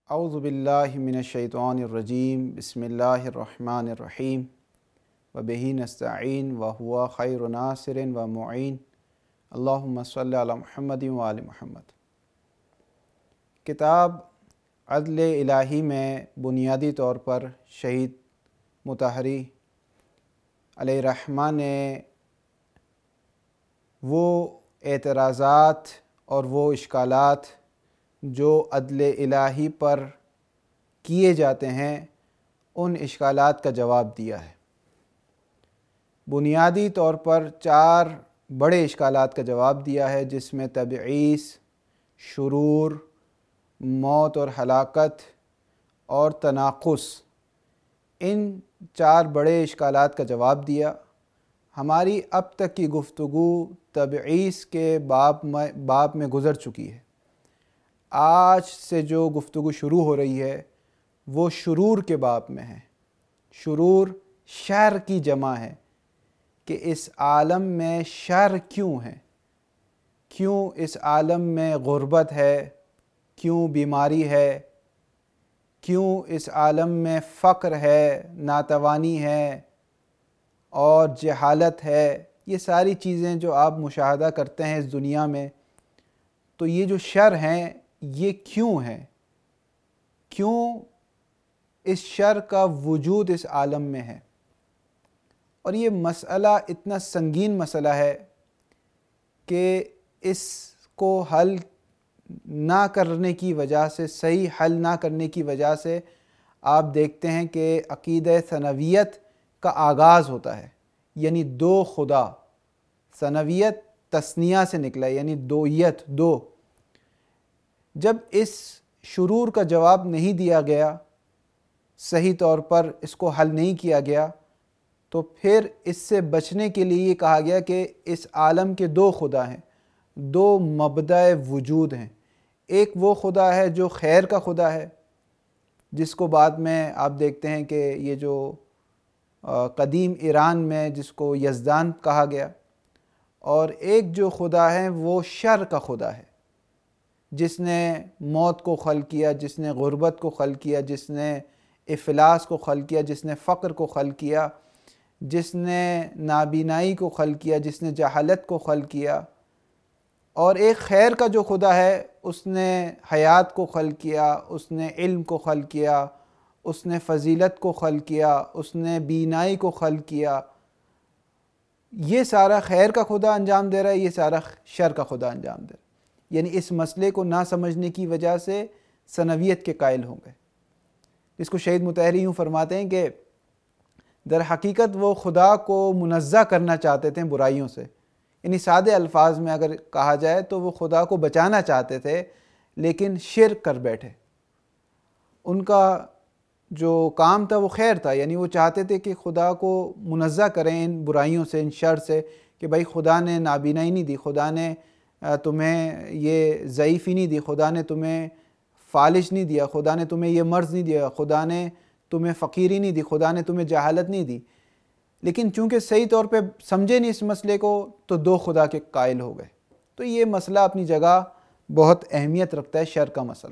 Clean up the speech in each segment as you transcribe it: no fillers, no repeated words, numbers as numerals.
اعوذ باللہ من الشیطان الرجیم بسم اللہ الرحمن الرحیم وبہ نستعین وہو خیر ناصر و معین اللہم صلی علی محمد وآل محمد۔ کتاب عدل الہی میں بنیادی طور پر شہید مطہری علیہ الرحمہ نے وہ اعتراضات اور وہ اشکالات جو عدل الہی پر کیے جاتے ہیں ان اشکالات کا جواب دیا ہے۔ بنیادی طور پر 4 بڑے اشکالات کا جواب دیا ہے، جس میں تبعیض، شرور، موت اور ہلاکت اور تناقض، ان 4 بڑے اشکالات کا جواب دیا۔ ہماری اب تک کی گفتگو تبعیض کے باب میں گزر چکی ہے۔ آج سے جو گفتگو شروع ہو رہی ہے وہ شرور کے باب میں ہے۔ شرور شر کی جمع ہے کہ اس عالم میں شر کیوں ہے، کیوں اس عالم میں غربت ہے، کیوں بیماری ہے، کیوں اس عالم میں فقر ہے، ناتوانی ہے اور جہالت ہے۔ یہ ساری چیزیں جو آپ مشاہدہ کرتے ہیں اس دنیا میں، تو یہ جو شر ہیں یہ کیوں ہے؟ کیوں اس شر کا وجود اس عالم میں ہے؟ اور یہ مسئلہ اتنا سنگین مسئلہ ہے کہ اس کو حل نہ کرنے کی وجہ سے، صحیح حل نہ کرنے کی وجہ سے آپ دیکھتے ہیں کہ عقیدہ ثنویت کا آغاز ہوتا ہے، یعنی 2 خدا۔ ثنویت تثنیہ سے نکلا ہے، یعنی دوئیت، 2۔ جب اس شرور کا جواب نہیں دیا گیا، صحیح طور پر اس کو حل نہیں کیا گیا، تو پھر اس سے بچنے کے لیے یہ کہا گیا کہ اس عالم کے 2 خدا ہیں، 2 مبدأ وجود ہیں۔ ایک وہ خدا ہے جو خیر کا خدا ہے، جس کو بعد میں آپ دیکھتے ہیں کہ یہ جو قدیم ایران میں جس کو یزدان کہا گیا، اور ایک جو خدا ہے وہ شر کا خدا ہے، جس نے موت کو خلق کیا، جس نے غربت کو خلق کیا، جس نے افلاس کو خلق کیا، جس نے فقر کو خلق کیا، جس نے نابینائی کو خلق کیا، جس نے جہالت کو خلق کیا۔ اور ایک خیر کا جو خدا ہے، اس نے حیات کو خلق کیا، اس نے علم کو خلق کیا، اس نے فضیلت کو خلق کیا، اس نے بینائی کو خلق کیا۔ یہ سارا خیر کا خدا انجام دے رہا ہے، یہ سارا شر کا خدا انجام دے رہا ہے۔ یعنی اس مسئلے کو نہ سمجھنے کی وجہ سے ثنویت کے قائل ہوں گے، جس کو شہید مطہری یوں فرماتے ہیں کہ در حقیقت وہ خدا کو منزہ کرنا چاہتے تھے برائیوں سے، یعنی سادے الفاظ میں اگر کہا جائے تو وہ خدا کو بچانا چاہتے تھے، لیکن شرک کر بیٹھے۔ ان کا جو کام تھا وہ خیر تھا، یعنی وہ چاہتے تھے کہ خدا کو منزہ کریں ان برائیوں سے، ان شر سے، کہ بھائی خدا نے نابینائی نہیں دی، خدا نے تمہیں یہ ضعیفی نہیں دی، خدا نے تمہیں فالج نہیں دیا، خدا نے تمہیں یہ مرض نہیں دیا، خدا نے تمہیں فقیری نہیں دی، خدا نے تمہیں جہالت نہیں دی۔ لیکن چونکہ صحیح طور پہ سمجھے نہیں اس مسئلے کو، تو 2 خدا کے قائل ہو گئے۔ تو یہ مسئلہ اپنی جگہ بہت اہمیت رکھتا ہے، شر کا مسئلہ۔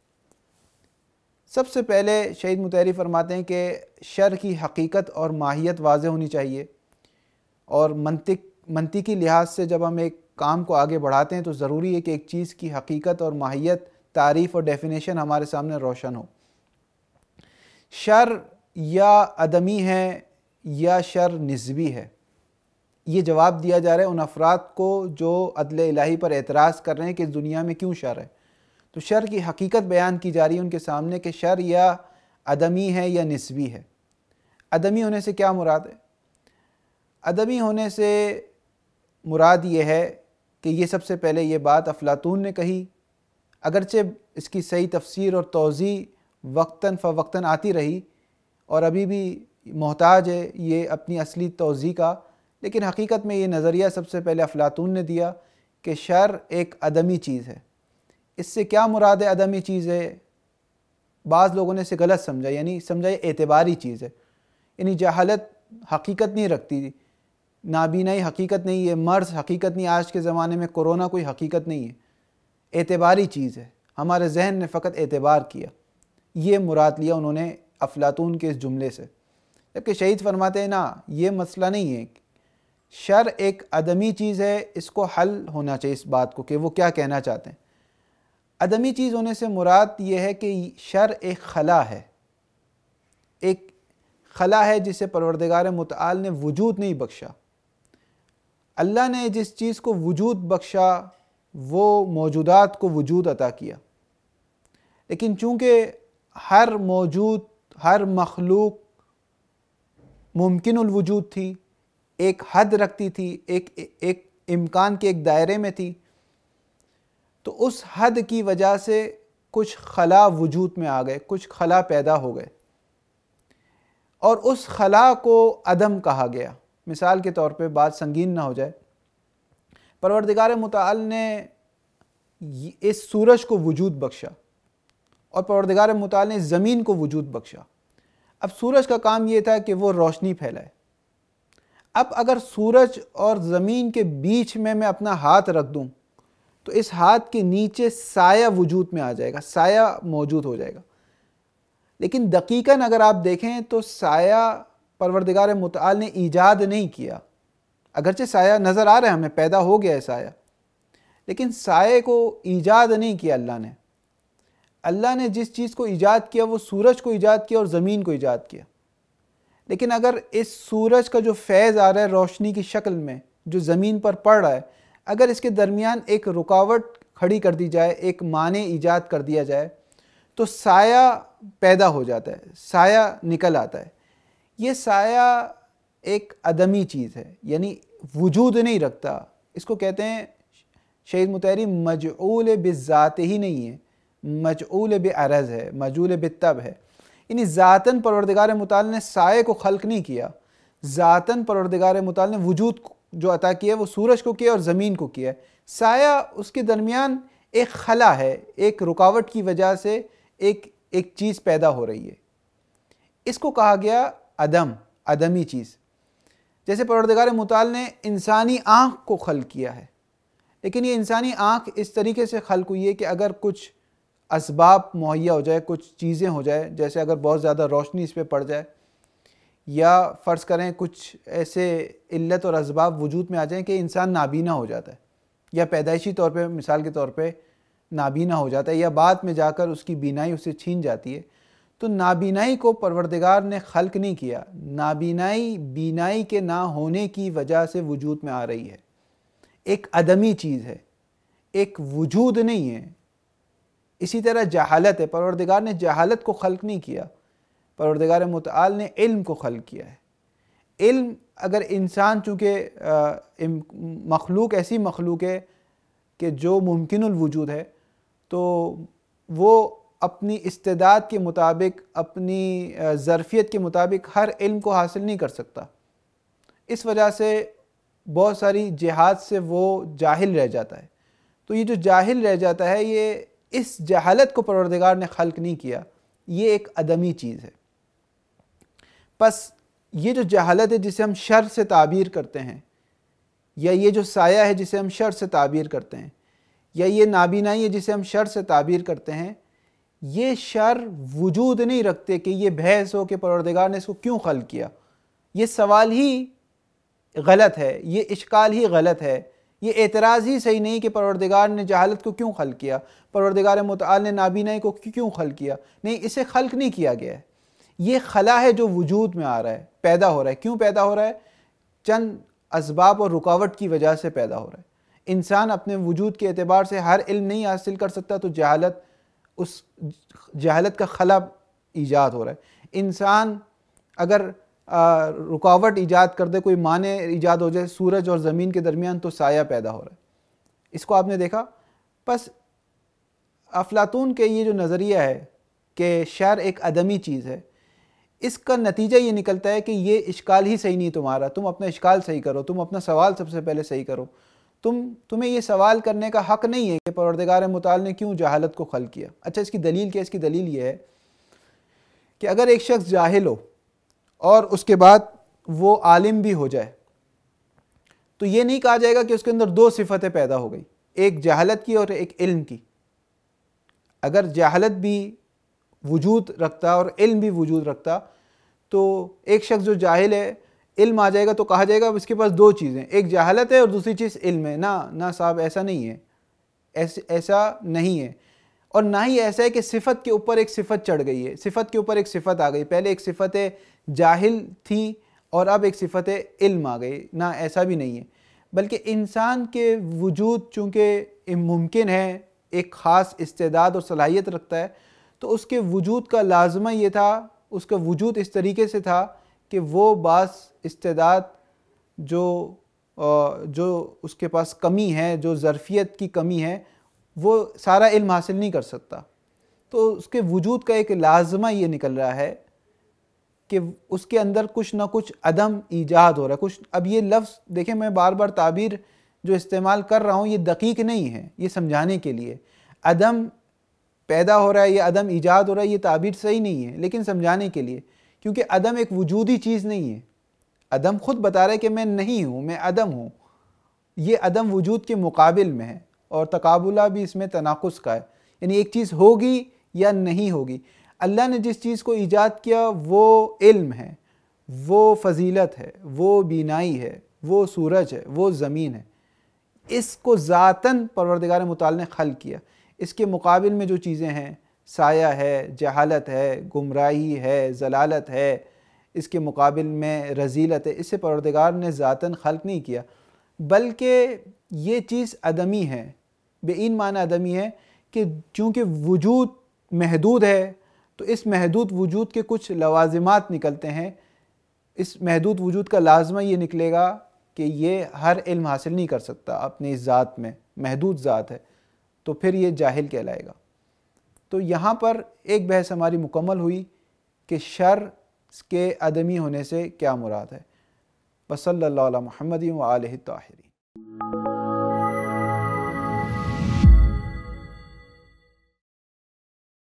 سب سے پہلے شہید مطہری فرماتے ہیں کہ شر کی حقیقت اور ماہیت واضح ہونی چاہیے، اور منطقی لحاظ سے جب ہم ایک کام کو آگے بڑھاتے ہیں تو ضروری ہے کہ ایک چیز کی حقیقت اور ماہیت، تعریف اور ڈیفینیشن ہمارے سامنے روشن ہو۔ شر یا عدمی ہے یا شر نسبی ہے، یہ جواب دیا جا رہا ہے ان افراد کو جو عدل الہی پر اعتراض کر رہے ہیں کہ اس دنیا میں کیوں شر ہے۔ تو شر کی حقیقت بیان کی جا رہی ہے ان کے سامنے کہ شر یا عدمی ہے یا نسبی ہے۔ عدمی ہونے سے کیا مراد ہے؟ عدمی ہونے سے مراد یہ ہے کہ یہ سب سے پہلے یہ بات افلاطون نے کہی، اگرچہ اس کی صحیح تفسیر اور توضیح وقتاً فوقتاً آتی رہی اور ابھی بھی محتاج ہے یہ اپنی اصلی توضیح کا، لیکن حقیقت میں یہ نظریہ سب سے پہلے افلاطون نے دیا کہ شر ایک عدمی چیز ہے۔ اس سے کیا مراد ہے عدمی چیز ہے؟ بعض لوگوں نے اسے غلط سمجھا، یعنی سمجھا یہ اعتباری چیز ہے، یعنی جہالت حقیقت نہیں رکھتی، نابینائی حقیقت نہیں ہے، مرض حقیقت نہیں، آج کے زمانے میں کورونا کوئی حقیقت نہیں ہے، اعتباری چیز ہے۔ ہمارے ذہن نے فقط اعتبار کیا۔ یہ مراد لیا انہوں نے افلاطون کے اس جملے سے، جبکہ شہید فرماتے ہیں نا، یہ مسئلہ نہیں ہے، شر ایک عدمی چیز ہے، اس کو حل ہونا چاہیے اس بات کو کہ وہ کیا کہنا چاہتے ہیں۔ عدمی چیز ہونے سے مراد یہ ہے کہ شر ایک خلا ہے، ایک خلا ہے جسے پروردگار متعال نے وجود نہیں بخشا۔ اللہ نے جس چیز کو وجود بخشا وہ موجودات کو وجود عطا کیا، لیکن چونکہ ہر موجود، ہر مخلوق ممکن الوجود تھی، ایک حد رکھتی تھی، ایک امکان کے ایک دائرے میں تھی، تو اس حد کی وجہ سے کچھ خلا وجود میں آ گئے، کچھ خلا پیدا ہو گئے، اور اس خلا کو عدم کہا گیا۔ مثال کے طور پہ بات سنگین نہ ہو جائے، پروردگار متعال نے اس سورج کو وجود بخشا اور پروردگار متعال نے زمین کو وجود بخشا۔ اب سورج کا کام یہ تھا کہ وہ روشنی پھیلائے۔ اب اگر سورج اور زمین کے بیچ میں اپنا ہاتھ رکھ دوں تو اس ہاتھ کے نیچے سایہ وجود میں آ جائے گا، سایہ موجود ہو جائے گا، لیکن دقیقاً اگر آپ دیکھیں تو سایہ پروردگار متعال نے ایجاد نہیں کیا، اگرچہ سایہ نظر آ رہا ہے ہمیں، پیدا ہو گیا ہے سایہ، لیکن سائے کو ایجاد نہیں کیا اللہ نے۔ اللہ نے جس چیز کو ایجاد کیا وہ سورج کو ایجاد کیا اور زمین کو ایجاد کیا، لیکن اگر اس سورج کا جو فیض آ رہا ہے روشنی کی شکل میں جو زمین پر پڑ رہا ہے، اگر اس کے درمیان ایک رکاوٹ کھڑی کر دی جائے، ایک مانع ایجاد کر دیا جائے تو سایہ پیدا ہو جاتا ہے، سایہ نکل آتا ہے۔ یہ سایہ ایک عدمی چیز ہے، یعنی وجود نہیں رکھتا، اس کو کہتے ہیں شہید مطہری مجعول بالذات ہی نہیں ہے، مجعول بعرض ہے، مجعول بالطب ہے، یعنی ذاتاً پروردگار متعال نے سائے کو خلق نہیں کیا، ذاتاً پروردگار متعال نے وجود جو عطا کیا وہ سورج کو کیا اور زمین کو کیا ہے۔ سایہ اس کے درمیان ایک خلا ہے، ایک رکاوٹ کی وجہ سے ایک چیز پیدا ہو رہی ہے، اس کو کہا گیا عدمی چیز۔ جیسے پروردگار متعال نے انسانی آنکھ کو خلق کیا ہے، لیکن یہ انسانی آنکھ اس طریقے سے خلق ہوئی ہے کہ اگر کچھ اسباب مہیا ہو جائے، کچھ چیزیں ہو جائے، جیسے اگر بہت زیادہ روشنی اس پہ پڑ جائے، یا فرض کریں کچھ ایسے علت اور اسباب وجود میں آ جائیں کہ انسان نابینا ہو جاتا ہے، یا پیدائشی طور پہ مثال کے طور پہ نابینا ہو جاتا ہے، یا بعد میں جا کر اس کی بینائی اسے چھین جاتی ہے، تو نابینائی کو پروردگار نے خلق نہیں کیا، نابینائی بینائی کے نہ ہونے کی وجہ سے وجود میں آ رہی ہے، ایک عدمی چیز ہے، ایک وجود نہیں ہے۔ اسی طرح جہالت ہے، پروردگار نے جہالت کو خلق نہیں کیا، پروردگار متعال نے علم کو خلق کیا ہے۔ علم اگر انسان چونکہ مخلوق ایسی مخلوق ہے کہ جو ممکن الوجود ہے، تو وہ اپنی استعداد کے مطابق، اپنی ظرفیت کے مطابق ہر علم کو حاصل نہیں کر سکتا، اس وجہ سے بہت ساری جہات سے وہ جاہل رہ جاتا ہے۔ تو یہ جو جاہل رہ جاتا ہے، یہ اس جہالت کو پروردگار نے خلق نہیں کیا، یہ ایک عدمی چیز ہے۔ پس یہ جو جہالت ہے جسے ہم شر سے تعبیر کرتے ہیں، یا یہ جو سایہ ہے جسے ہم شر سے تعبیر کرتے ہیں، یا یہ نابینائی ہے جسے ہم شر سے تعبیر کرتے ہیں، یہ شر وجود نہیں رکھتے کہ یہ بحث ہو کہ پروردگار نے اس کو کیوں خلق کیا۔ یہ سوال ہی غلط ہے، یہ اشکال ہی غلط ہے، یہ اعتراض ہی صحیح نہیں کہ پروردگار نے جہالت کو کیوں خلق کیا، پروردگار متعال نے نابینائی کو کیوں خلق کیا۔ نہیں، اسے خلق نہیں کیا گیا ہے، یہ خلا ہے جو وجود میں آ رہا ہے، پیدا ہو رہا ہے۔ کیوں پیدا ہو رہا ہے؟ چند اسباب اور رکاوٹ کی وجہ سے پیدا ہو رہا ہے۔ انسان اپنے وجود کے اعتبار سے ہر علم نہیں حاصل کر سکتا، تو اس جہالت کا خلا ایجاد ہو رہا ہے۔ انسان اگر رکاوٹ ایجاد کر دے، کوئی مانع ایجاد ہو جائے سورج اور زمین کے درمیان، تو سایہ پیدا ہو رہا ہے۔ اس کو آپ نے دیکھا۔ پس افلاطون کے یہ جو نظریہ ہے کہ شر ایک عدمی چیز ہے، اس کا نتیجہ یہ نکلتا ہے کہ یہ اشکال ہی صحیح نہیں تمہارا، تم اپنا اشکال صحیح کرو، تم اپنا سوال سب سے پہلے صحیح کرو۔ تمہیں یہ سوال کرنے کا حق نہیں ہے کہ پروردگار متعال نے کیوں جہالت کو خلق کیا۔ اچھا، اس کی دلیل کیا؟ اس کی دلیل یہ ہے کہ اگر ایک شخص جاہل ہو اور اس کے بعد وہ عالم بھی ہو جائے، تو یہ نہیں کہا جائے گا کہ اس کے اندر دو صفتیں پیدا ہو گئی، ایک جہالت کی اور ایک علم کی۔ اگر جہالت بھی وجود رکھتا اور علم بھی وجود رکھتا، تو ایک شخص جو جاہل ہے، علم آ جائے گا تو کہا جائے گا اس کے پاس دو چیزیں، ایک جہالت ہے اور دوسری چیز علم ہے۔ نہ صاحب، ایسا نہیں ہے، ایسا نہیں ہے۔ اور نہ ہی ایسا ہے کہ صفت کے اوپر ایک صفت چڑھ گئی ہے، صفت کے اوپر ایک صفت آ گئی، پہلے ایک صفت جاہل تھی اور اب ایک صفت علم آ گئی، نہ ایسا بھی نہیں ہے۔ بلکہ انسان کے وجود چونکہ ممکن ہے، ایک خاص استعداد اور صلاحیت رکھتا ہے، تو اس کے وجود کا لازمہ یہ تھا، اس کا وجود اس طریقے سے تھا کہ وہ بعض استعداد جو اس کے پاس کمی ہے، جو ظرفیت کی کمی ہے، وہ سارا علم حاصل نہیں کر سکتا۔ تو اس کے وجود کا ایک لازمہ یہ نکل رہا ہے کہ اس کے اندر کچھ نہ کچھ عدم ایجاد ہو رہا ہے۔ اب یہ لفظ دیکھیں، میں بار بار تعبیر جو استعمال کر رہا ہوں یہ دقیق نہیں ہے، یہ سمجھانے کے لیے۔ عدم پیدا ہو رہا ہے، یہ عدم ایجاد ہو رہا ہے، یہ تعبیر صحیح نہیں ہے، لیکن سمجھانے کے لیے، کیونکہ عدم ایک وجودی چیز نہیں ہے۔ عدم خود بتا رہا ہے کہ میں نہیں ہوں، میں عدم ہوں۔ یہ عدم وجود کے مقابل میں ہے، اور تقابلہ بھی اس میں تناقض کا ہے، یعنی ایک چیز ہوگی یا نہیں ہوگی۔ اللہ نے جس چیز کو ایجاد کیا وہ علم ہے، وہ فضیلت ہے، وہ بینائی ہے، وہ سورج ہے، وہ زمین ہے۔ اس کو ذاتاً پروردگار متعال نے خلق کیا۔ اس کے مقابل میں جو چیزیں ہیں، سایہ ہے، جہالت ہے، گمراہی ہے، ضلالت ہے، اس کے مقابل میں رذیلت ہے، اسے پروردگار نے ذاتاً خلق نہیں کیا، بلکہ یہ چیز عدمی ہے۔ بِعین معنی عدمی ہے کہ چونکہ وجود محدود ہے تو اس محدود وجود کے کچھ لوازمات نکلتے ہیں۔ اس محدود وجود کا لازمہ یہ نکلے گا کہ یہ ہر علم حاصل نہیں کر سکتا اپنی ذات میں، محدود ذات ہے، تو پھر یہ جاہل کہلائے گا۔ تو یہاں پر ایک بحث ہماری مکمل ہوئی کہ شر کے عدمی ہونے سے کیا مراد ہے۔ وصلی اللہ علی محمد و آلہ الطاہرین۔